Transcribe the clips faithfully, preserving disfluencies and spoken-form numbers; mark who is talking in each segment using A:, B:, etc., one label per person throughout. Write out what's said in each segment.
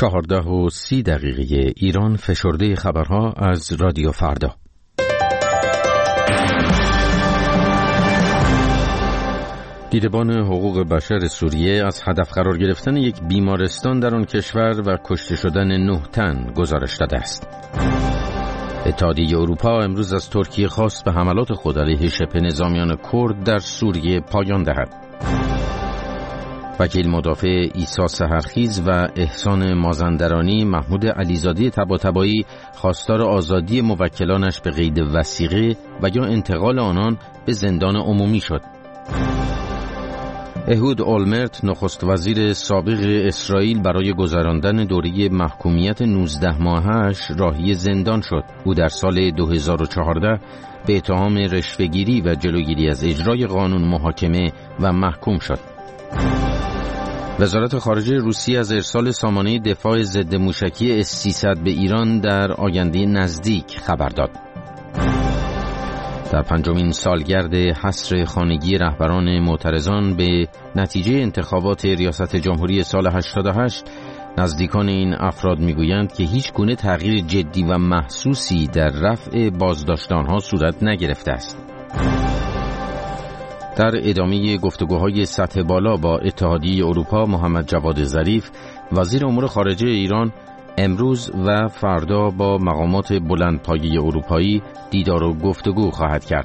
A: چهارده و سی دقیقه ایران. فشرده خبرها از رادیو فردا. دیدبان حقوق بشر سوریه از هدف قرار گرفتن یک بیمارستان در آن کشور و کشته شدن نه تن گزارش داده است. اتحادیه اروپا امروز از ترکیه خواست به حملات خود علیه شبه نظامیان کرد در سوریه پایان دهد. وکیل مدافع عیسی سحرخیز و احسان مازندرانی محمود علیزاده طباطبایی خواستار آزادی موکلانش به قید وثیقه و یا انتقال آنان به زندان عمومی شد. اهود اولمرت نخست وزیر سابق اسرائیل برای گذراندن دوره محکومیت نوزده ماهش راهی زندان شد. او در سال دو هزار و چهارده به اتهام رشوه‌گیری و جلوگیری از اجرای قانون محاکمه و محکوم شد. وزارت خارجه روسیه از ارسال سامانه دفاع ضد موشکی اس سیصد به ایران در آینده نزدیک خبر داد. در پنجمین سالگرد حصر خانگی رهبران معترضان به نتیجه انتخابات ریاست جمهوری سال هشتاد و هشت، نزدیکان این افراد میگویند که هیچ گونه تغییر جدی و محسوسی در رفع بازداشت آنها صورت نگرفته است. در ادامه گفتگوهای سطح بالا با اتحادیه اروپا، محمد جواد ظریف وزیر امور خارجه ایران امروز و فردا با مقامات بلندپایه اروپایی دیدار و گفتگو خواهد کرد.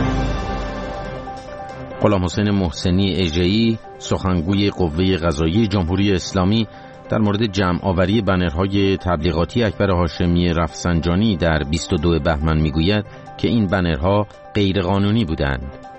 A: غلام حسین محسنی اژه‌ای سخنگوی قوه قضاییه جمهوری اسلامی در مورد جمع آوری بنرهای تبلیغاتی اکبر هاشمی رفسنجانی در بیست و دو بهمن میگوید که این بنرها غیر قانونی بودند.